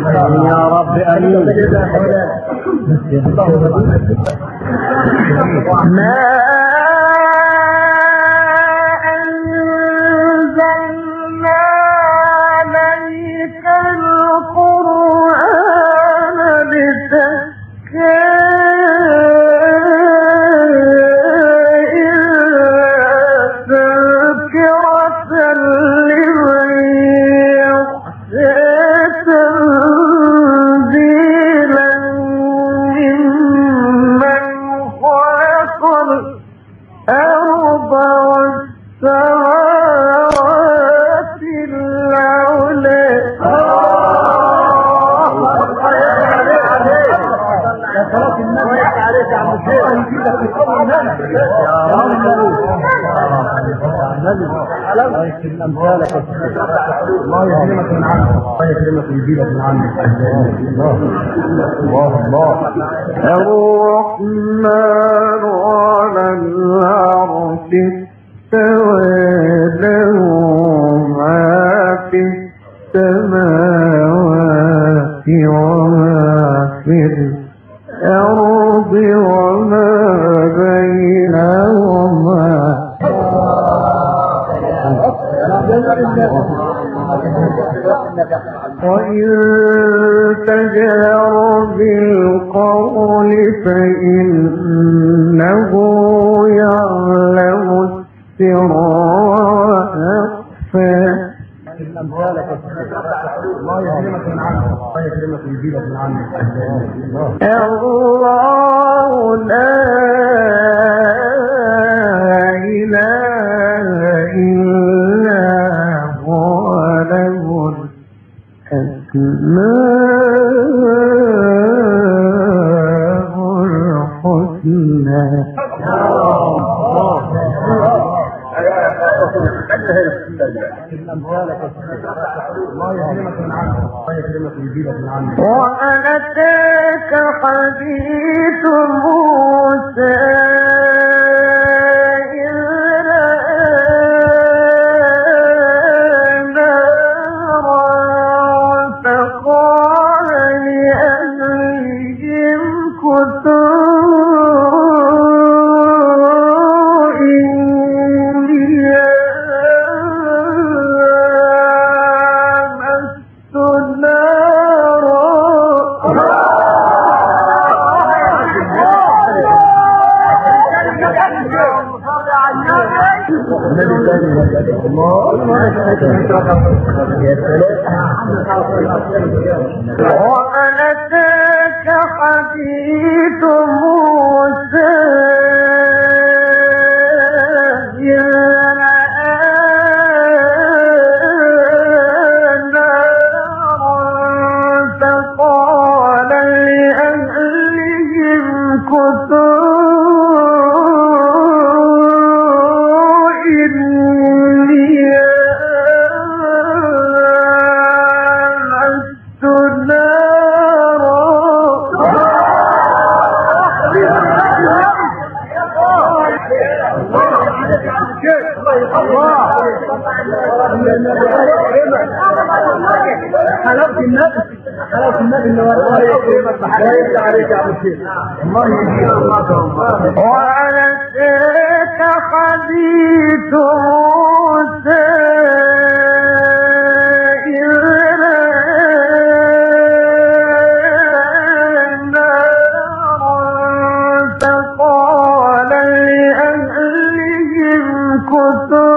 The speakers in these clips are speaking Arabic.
يا رب امين. ما أنزلنا عليك القرآن لتذكر الله يكرم امثالك، الله يكرمك من عنك، الله يكرمك ويجيبك من عنك. الله الله الرحمن على العرش استوى له ما في السماوات وما في الأرض وما بينهما. وإن تجهر بالقول فإنه يعلم السر وأخفى. الله يكرمك من عنك، الله يكرمك ويجيبك من عنك. الله لا إله إلا هو له الأسماء الحسنى. الله يكرمك من عنك، الله يكرمك ويجيبك من عنك. وهل أتاك حديث موسى إذ رأى نارا فقال لأهلهم كثوا وهل أتاك حديث موسى إذ رأى نارا فقال لأهلهم كثوا حلاوة النبي، حلاوة النبي اللي الله يكرمك بحلاوة عليك يا ابو الشيخ. الله يكرمك. وهل أتاك حديث موسى إذ رأى نارا فقال لأهلهم كثوا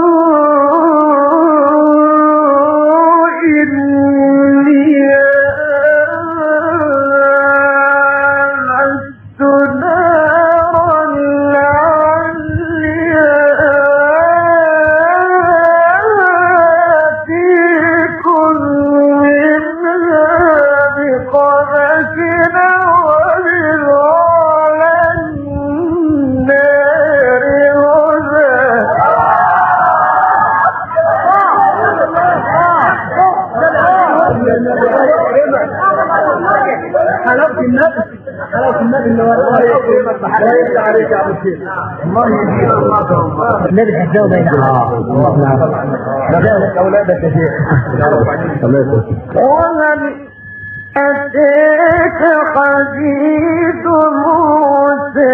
حلاوة النبي، حلاوة النبي اللي الله يكرمك بحلاوة عليك يا ابو الشيخ. الله يكرمك. النبي تتجاوب بين اولادك يا شيخ. أتاك حديث موسى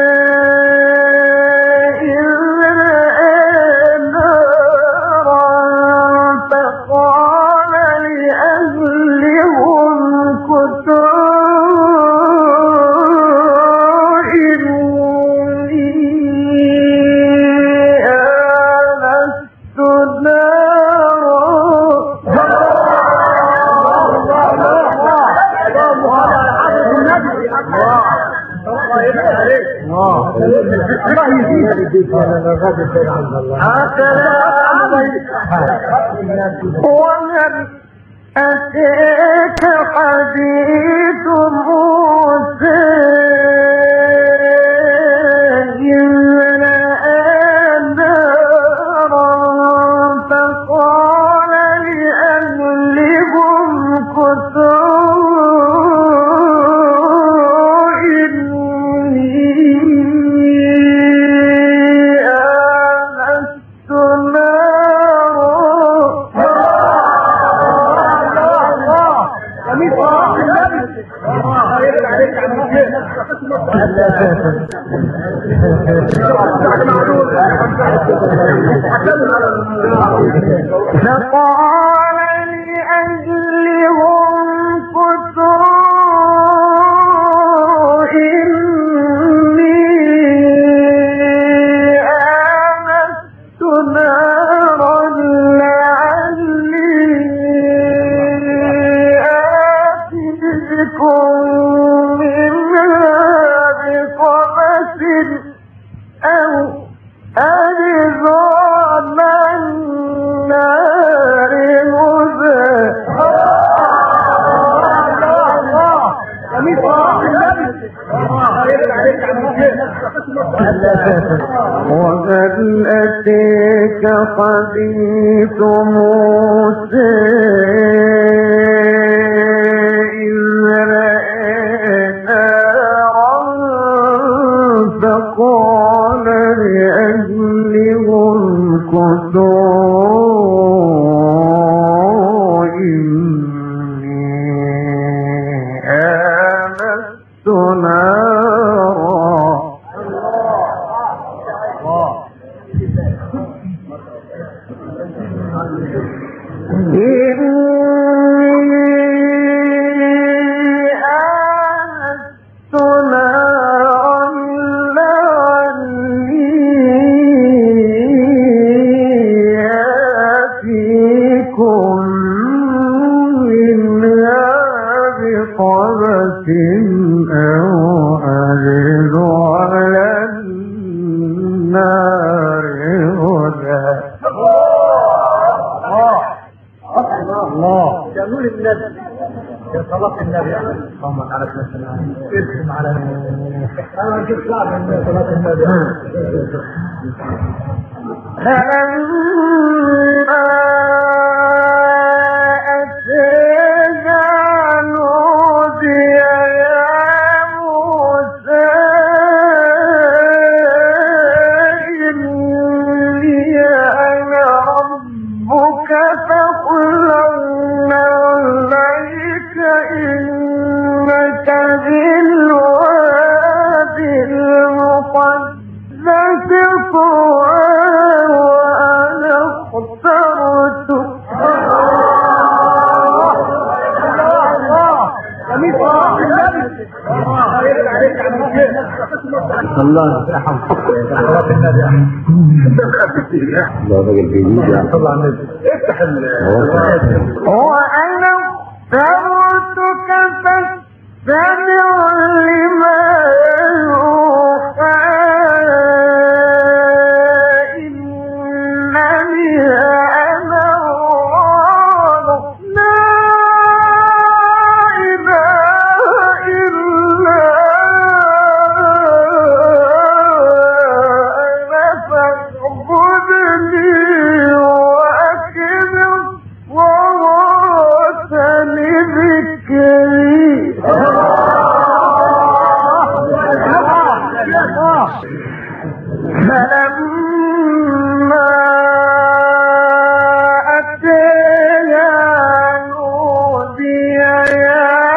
إذ رأى نارا فقال لأهلهم كثوا إني آنست الله يزيد وهل أتاك حديث موسى إذ رأى نارا فقال لأهلهم كثوا إني آنست فقال لأهلهم كثوا إني آنست نارا لعلي آتيكم منها بقبس أو أجد على النار وهل أتاك حديث موسى إذ رأى نارا فقال لأهلهم كثوا إني آنست نارا أو أجد على النار هدى الله جميل النبي يا صلاة النبي اللهم على سيدنا ارسم على انا نجيب شعب من صلاة النبي فلما أتاها نودي يا موسى إني أنا ربك فاخلع عليك إنك بالوادي المقدس طوى وأنا اخترتك الله يرحمك صلاة النبي صلى على النبي افتح وأنا اخترتك فاستمع لما يوحى إنني أنا الله لا إله إلا أنا فاعبدني وأقم الصلاة لذكري فلما أتاها نودي يا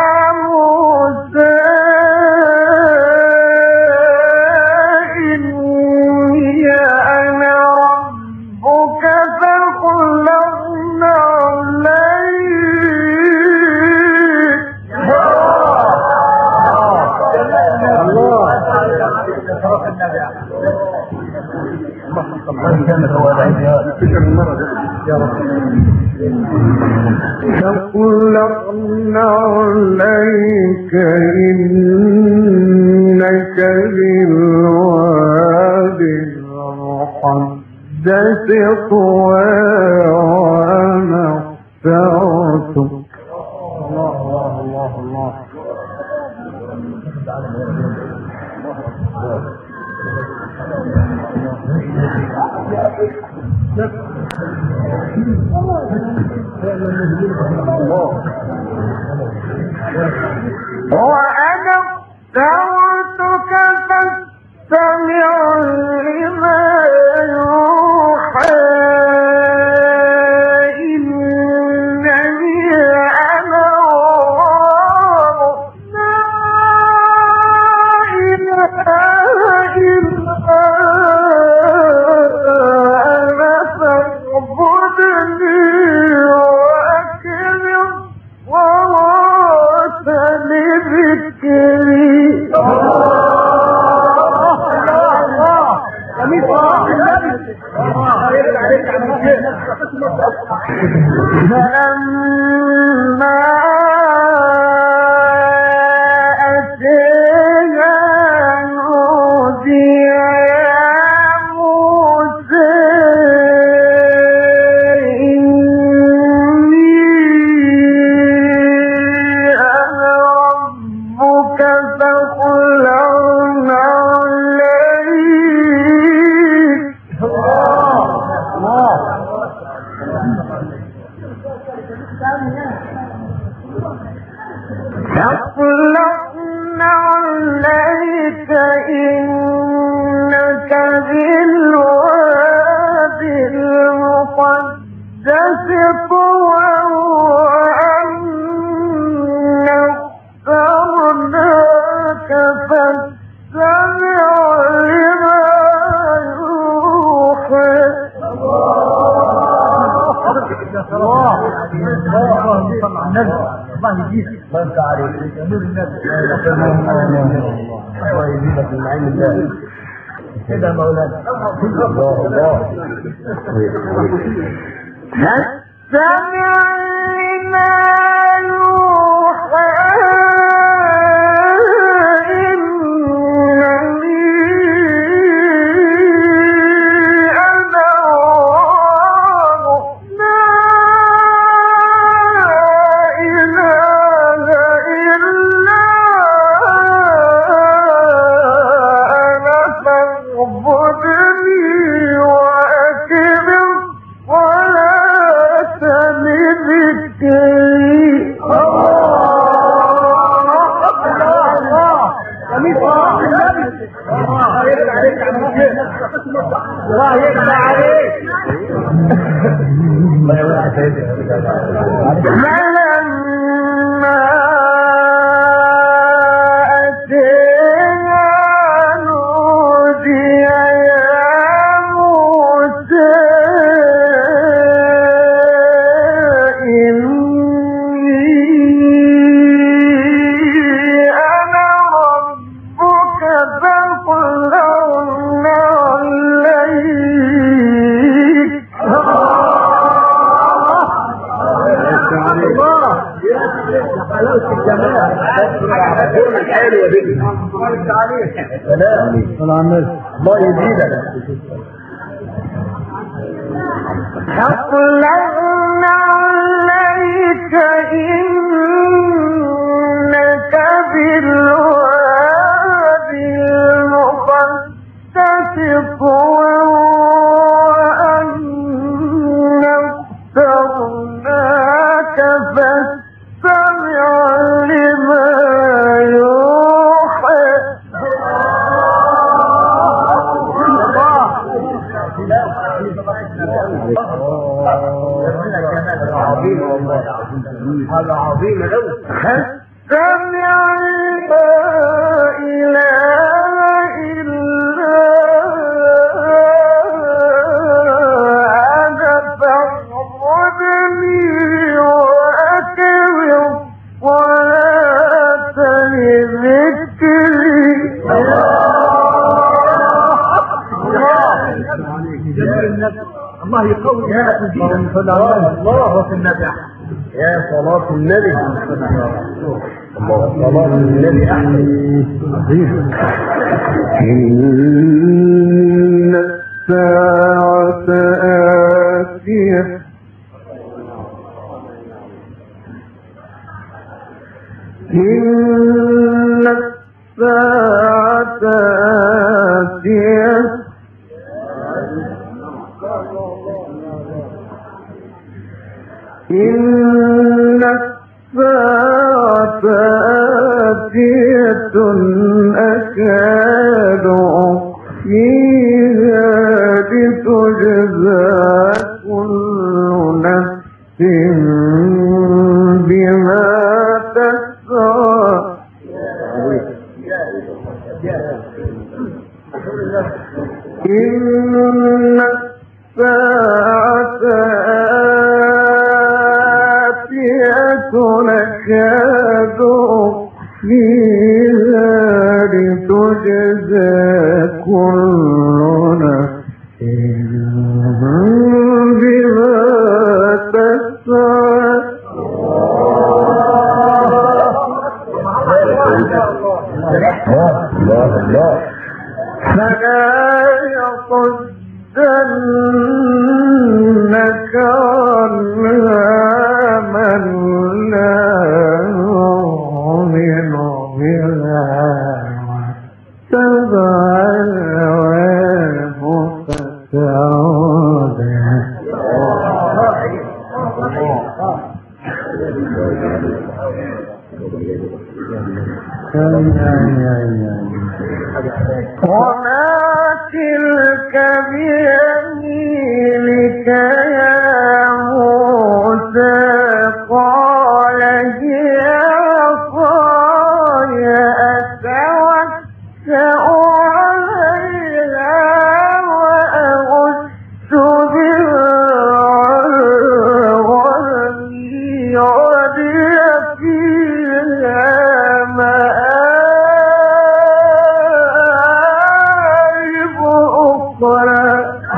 يا رب. ثقلنا عليك إنك بالوادي المقدس طوى وأنا اخترتك. الله الله الله وأنا اخترتك فاستمع لما يوحى إنني أنا الله لا إله إلا أنا فاعبدني وأقم الصلاة لذكري. فلما أتينا نودي يا موسى إني أنا ربك فاخلعنا عليك. فاطلقنا عليك إنك بالوادي المقدس طوى وأنا اخترناك فاستمع لما يوحى. الله يجيك الله يفتح عليك نور الناس الله يجيبك من عين الله كده مولانا الله فاستمع لما يوحى إنني أنا الله لا إله إلا أنا فاعبدني وأقم الصلاة لذكري. الله يفتح عليك فلما أتينا نودي يا موسى إني أنا ربك فاخلعنا عليك. حلاوة الجمال الحلوة دي سلام الله يزيدك فاطلقنا عليك إنك بالوادي المقدس طوى وأنا اخترناك فاستمع لما يوحى. هذا عظيم قوي فاستمع لا إله إلا أنا فاعبدني وأقم الصلاة لذكري. جميل النفس الله الله يقوي الله في النبي يا صلاة النبي صلاة النبي أحسن إن الساعة آتية إن الساعة آتية إن الساعة آتية أكاد أخفيها لتجزى كل نفس بما تسعى إن الساعة آتية أكاد أخفيها لتجزى كل نفس بما تسعى فلا يصدنك عنها من لا يؤمن بها واتبع هواه فتردى وما تلك بيمينك يا موسى قال هي عصاي أتوكأ عليها وأهش بها على غنمي ولي فيها مآرب أخرى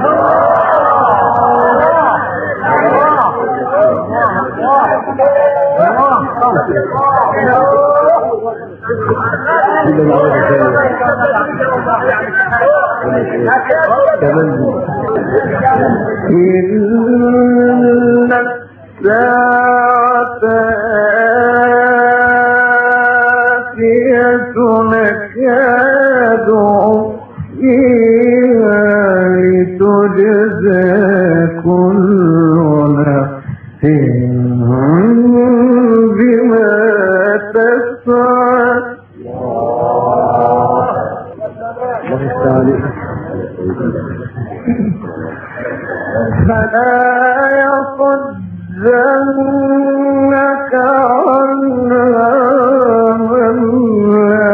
إن الساعة آتية أكاد أخفيها لتجزى كل نفس بما تسعى فلا يصدنك عنها من لا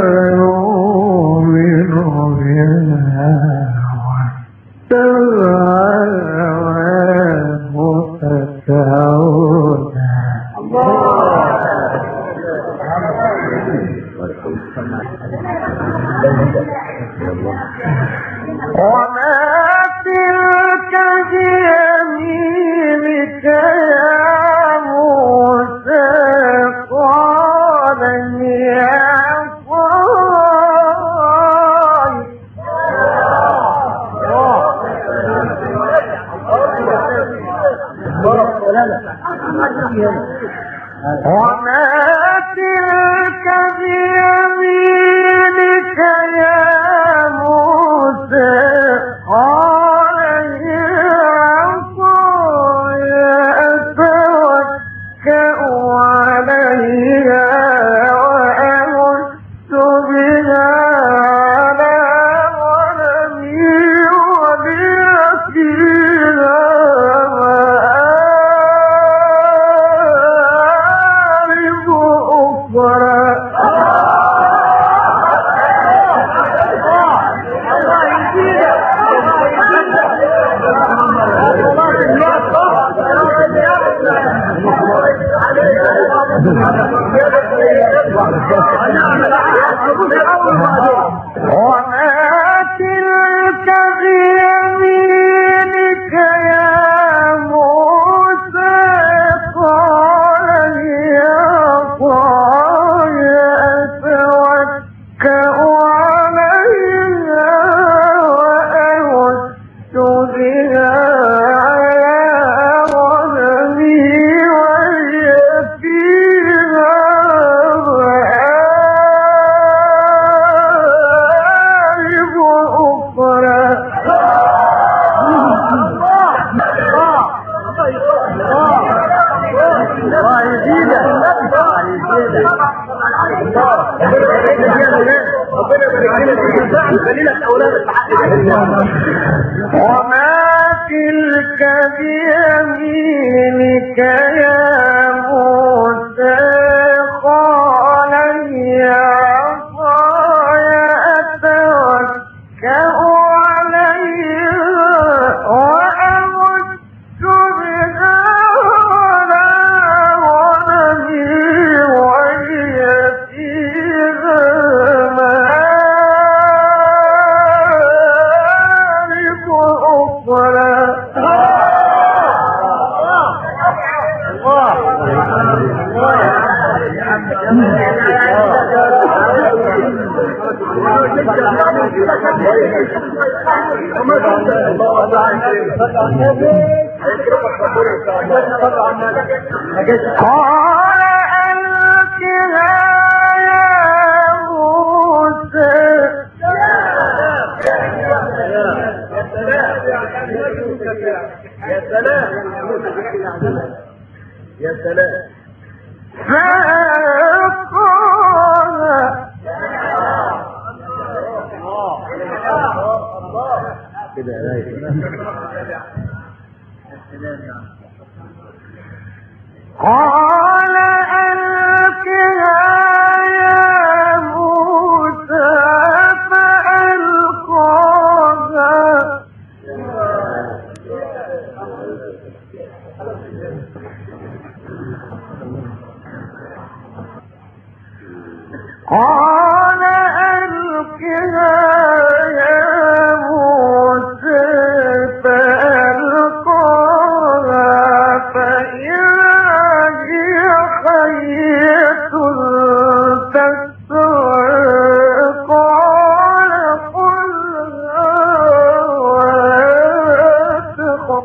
يؤمن بها واتبع هواه فتردى وما تلك بيمينك يا موسى قال هي عصاي وما تلك بيمينك يا موسى قال هي عصاي أتوكأ عليها وأهش بها على غنمي ولي فيها مآرب أخرى وما تلك بيمينك يا وما تلك بيمينك يا موسى قال هي عصاي أتوكأ عليها وأمد بها على غنمي وهي فيها مآرب أخرى. قال ألقها يا موسى. يا سلام يا سلام. كده قال ألقها يا موسى فألقاها قال ألقها يا موسى فألقاها فإذا هي حية تسعى قال خذها ولا تخف.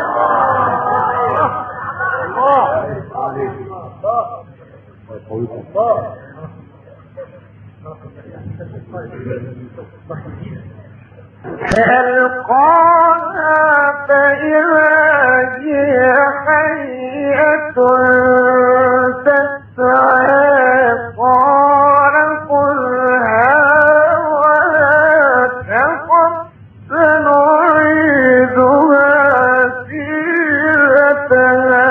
فألقاها فإذا هي حية تسعى قال خذها ولا تخف سنعيدها سيرتها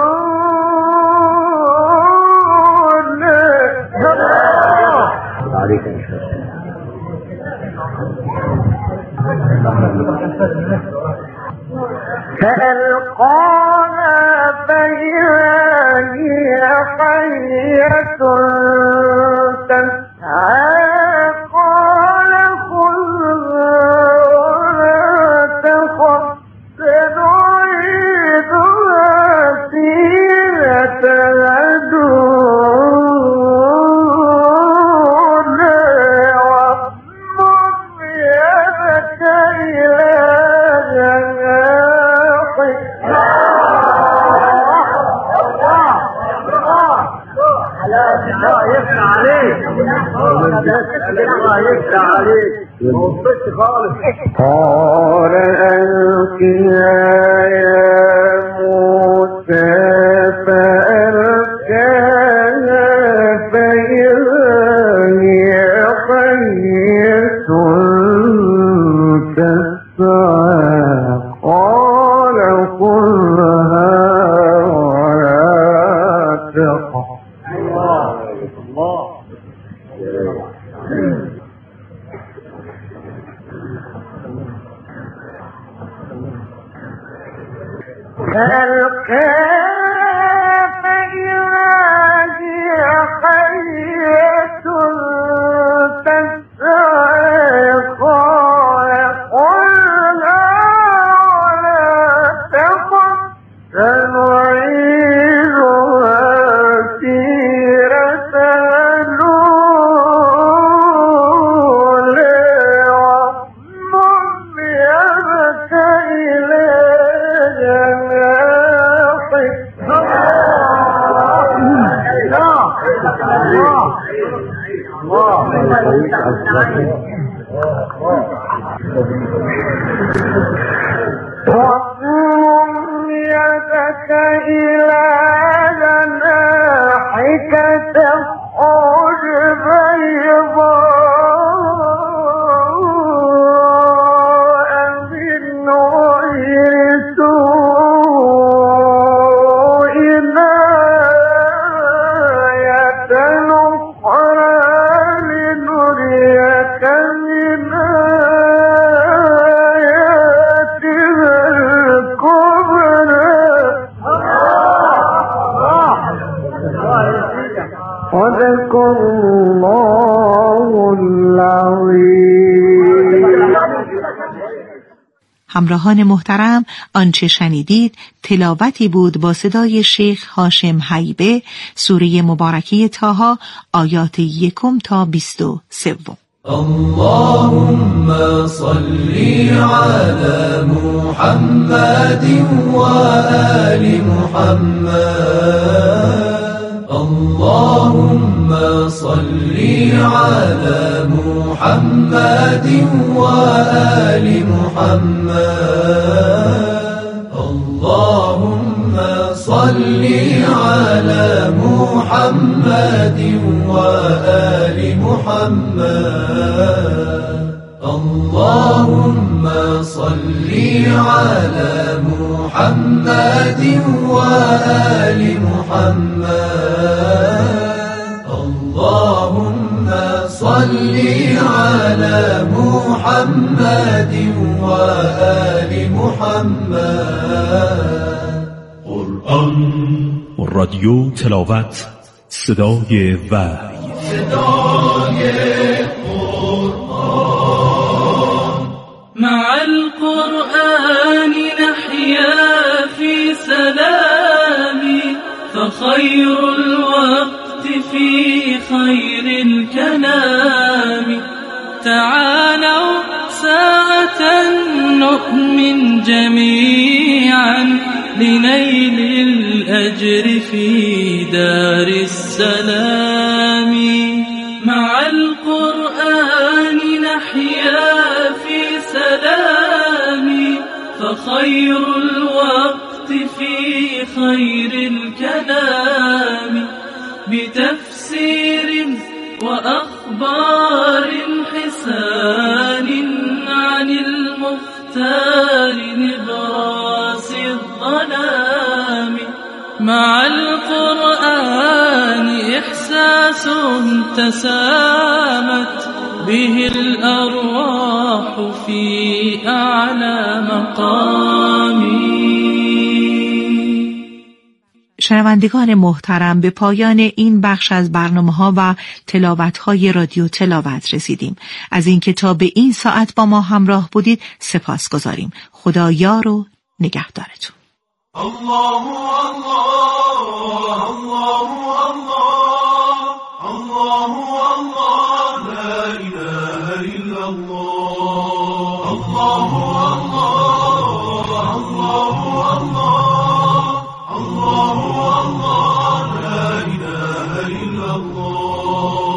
فألقاها فإذا هي حية تسعى قال خذها ولا تخف سنعيدها سيرتها الله يفتح عليك. الله يفتح عليك. ما وصلتش خالص. قال ألقها يا موسى فألقاها فإذا هي حية تسعى قال خذها ولا تخف. فألقاها فإذا هي حية تسعى قال خذها ولا تخف سنعيدها سيرتها الأولى واضمم يدك إلى جناحك. واضمم يدك إلى جناحك همراهان محترم، آنچه شنیدید تلاوتی بود با صدای شیخ هاشم هیبه، سوره مبارکه طه آیات 1 تا 23. اللهم صل على محمد وآل محمد. اللهم صل على محمد وآل محمد. اللهم صل على محمد وآل محمد. اللهم صل على محمد وآل محمد. اللهم صل على محمد وآل محمد. قرآن رادیو تلاوت، صدای وحی، صدای قرآن. مع القرآن نحيا في سلام، فخير الوقت في خير الكلام. تعالوا ساعة نؤمن جميعا لنيل الأجر في دار السلام. مع القرآن نحيا في سلام، فخير الوقت في خير الكلام. بتفسير وأخبار حسان عن المختار نبراس الظلام. مع القرآن إحساس تسامت به الأرواح في أعلى مقام. شنوندگان محترم، به پایان این بخش از برنامه‌ها و تلاوت‌های رادیو تلاوت رسیدیم. از اینکه تا به این ساعت با ما همراه بودید سپاسگزاریم. خدا یار و نگهدارتون. الله الله الله الله الله لا إله إلا الله. الله الله الله الله الله لا إله إلا الله.